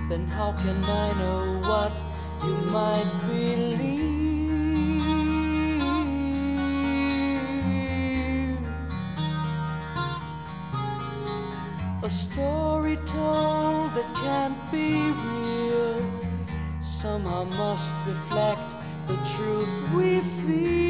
then how can I know what you might believe? A story told that can't be real somehow must reflect the truth we feel.